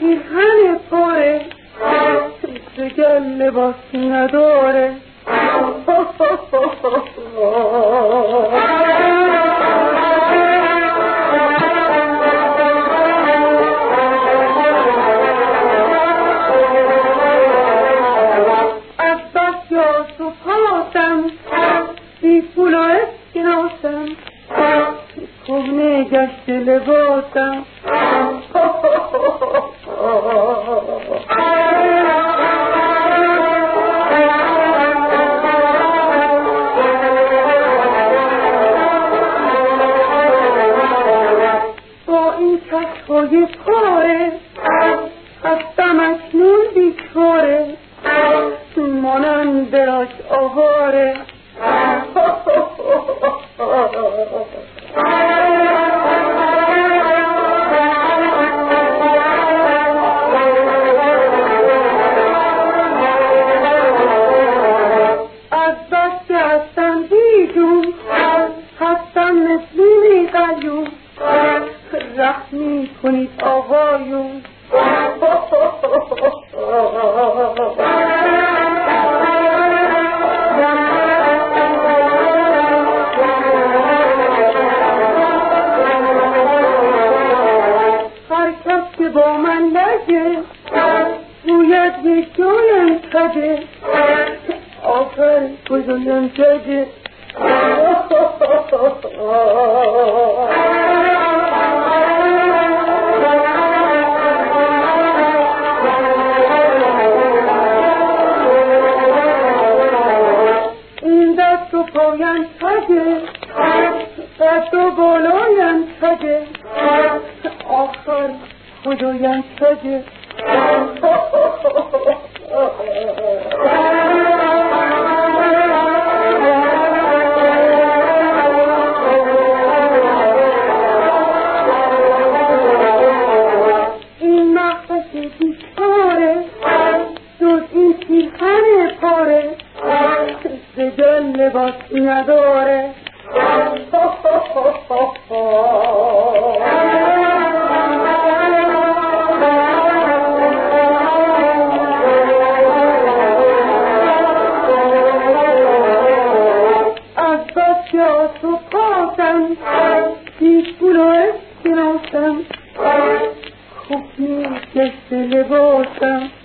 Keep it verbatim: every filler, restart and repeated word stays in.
پیرهن پاره دگر لباس نداره. از بس یاس و پاسم بی پول و اسکناسم کهنه گشت لباسم. با این کشهای پاره هستم اکنون بیکاره مانند دراش آواره. از بس که هستم بیجون هستم مثل قیون رحم می کنید آقایون. هر کس که با من لگه گوید بیشویم کده آخر کجایم کده. این دست و پایم کده دست و بالایم کده آخر کجایم کده. این مخصص بیچاره جز این پیرهن پاره دگر لباس نداره. از بس یاس و پاسم بی پول و اسکناسم کهنه گشت لباسم.